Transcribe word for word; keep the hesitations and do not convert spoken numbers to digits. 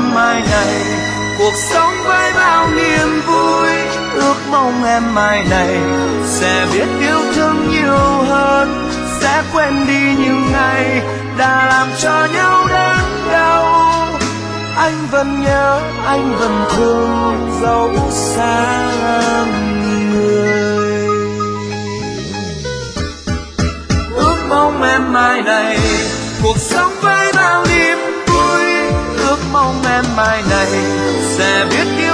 em mai này, cuộc sống với bao niềm vui. Ước mong em mai này sẽ biết yêu thương nhiều hơn, sẽ quên đi những ngày đã làm cho nhau đớn đau. Anh vẫn nhớ, anh vẫn thương dẫu xa người. Ước mong em mai này cuộc sống với bao niềm vui. Ước mong em mai này sẽ biết